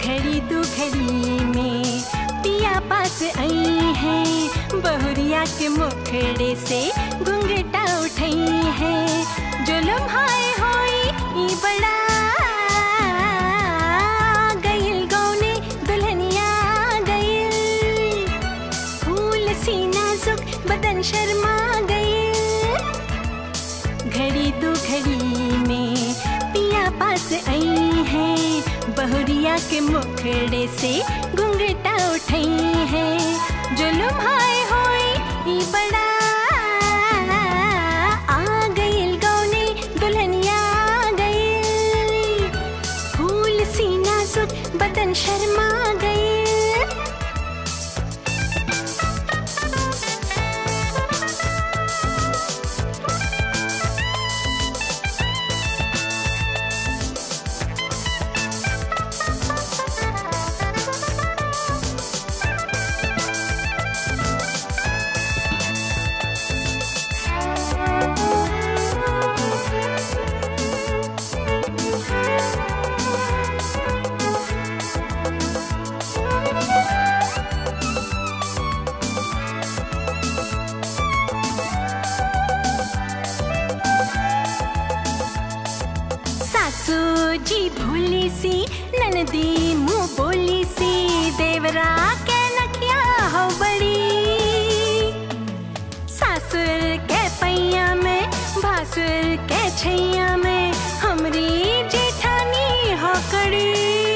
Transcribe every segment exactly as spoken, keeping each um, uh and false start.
घड़ी दो घड़ी में पिया पास आई है, बहुरिया के मुखड़े से घुंघटा उठाई है। जो लम्हाए होई ई बड़ा गइल गौने दुल्हनिया गइल, फूल सी नाजुक बदन शर्मा गइल। घड़ी दो घड़ी में पिया पास आई है, बहुरिया के मुखड़े से घुंघटा उठाई है। जो लम्हाए होई ई बड़ा आ गइल गौने दुल्हनिया गइल, फूल सी नाजुक बदन शर्मा गइल। जी भोली सी ननदी मुँह बोली सी, देवरा के नखिया हो बड़ी। सासुर के पैया में भासुर के छैया में हमरी जेठानी हो कड़ी।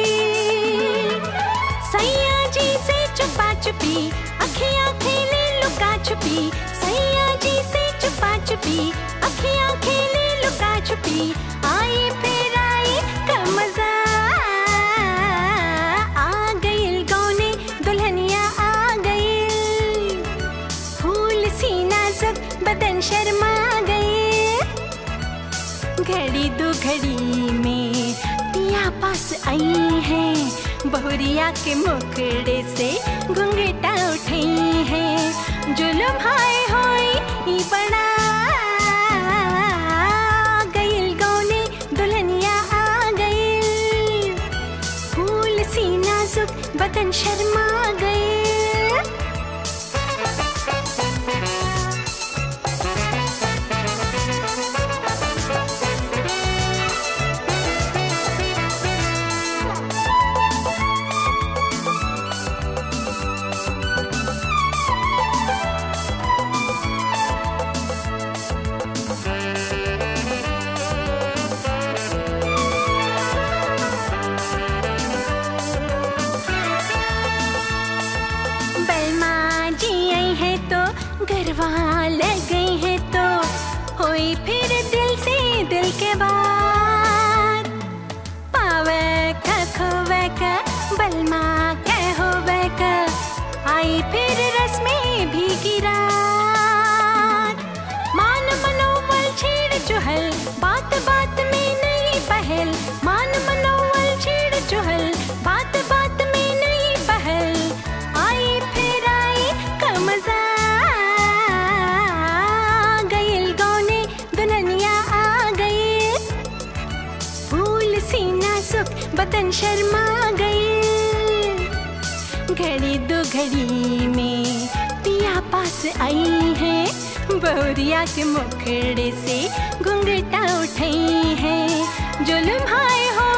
सैया जी से चुपा चुपी अखियाँ खेले लुका छुपी, सैया जी से चुपा चुपी अखियाँ खेले लुका छुपी। आई फिर आई का मजा आ गइल गौने दुल्हनिया आ गइल, फूल सी नाजुक बदन शर्मा गइल। घड़ी दो घड़ी में पिया पास आई है, बहुरिया के मुखड़े से घुंघटा उठाई है। जो लम्हाए होई ई बड़ा गइल गौने दुल्हनिया आ गइल, फूल सी नाजुक बदन शर्मा गइल। गरबा लग गई है तो होई फिर दिल से दिल के बात, पावे का खोवे का बलमा के होवे का, आई फिर रस्में भीगी रात। मान मनोवल छेड़ चुहल बात बात में नई पहल, मान मनोवल छेड़ चुहल बात बात में नई पहल। आई फिर आई का मजा बदन शर्मा गइल। घड़ी दो घड़ी में पिया पास आई है, बहुरिया के मुखड़े से घुंघटा उठाई है। जो लम्हाए हो